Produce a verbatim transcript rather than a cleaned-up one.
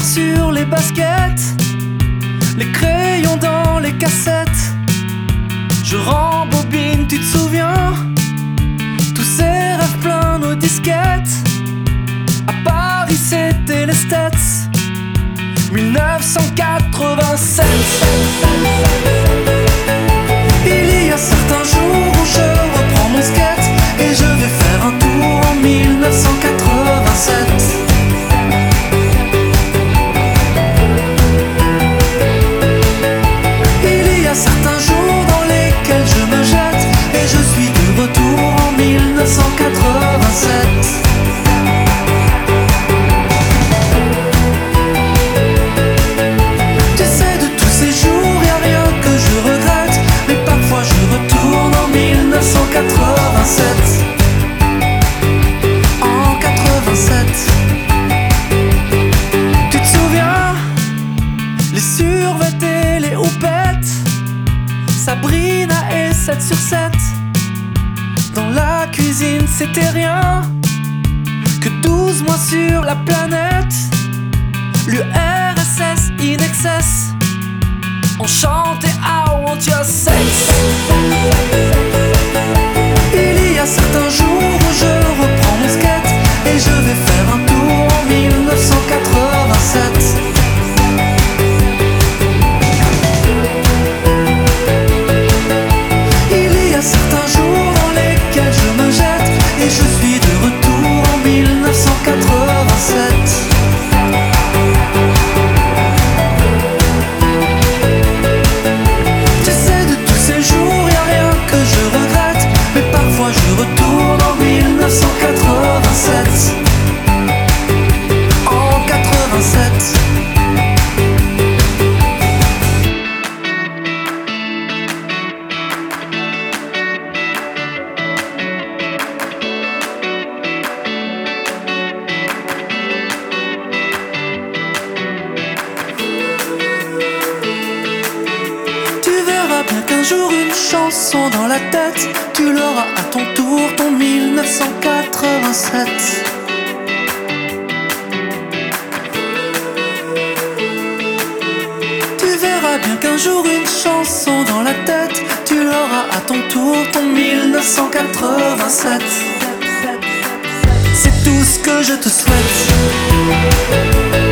sur les baskets, les crayons dans les cassettes. Je rembobine, tu te souviens? Tous ces rêves pleins nos disquettes. À Paris c'était les States, mille neuf cent quatre-vingt-sept. Il y a certains jours où je reprends mon skate et je vais faire un tour en mille neuf cent quatre-vingt-sept. Il y a certains jours dans lesquels je me jette et je suis de retour en mille neuf cent quatre-vingt-sept. En quatre-vingt-sept, tu te souviens? Les survêtés, les houpettes, Sabrina et sept sur sept. Dans la cuisine c'était rien que douze mois sur la planète. L'U R S S in excess, on chantait I want your sex. Il y a certains jours où je reprends mon skate et je vais faire un tour en mille neuf cent quatre-vingt-sept. Il y a certains jours dans lesquels je me jette et je suis de retour en mille neuf cent quatre-vingt-sept. Je retourne en mille neuf cent quatre-vingt-sept. En quatre-vingt-sept. Tu verras bien qu'un jour une chanson dans la tête, tu l'auras à ton tour, ton mille neuf cent quatre-vingt-sept. Tu verras bien qu'un jour une chanson dans la tête, tu l'auras à ton tour, ton mille neuf cent quatre-vingt-sept. C'est tout ce que je te souhaite.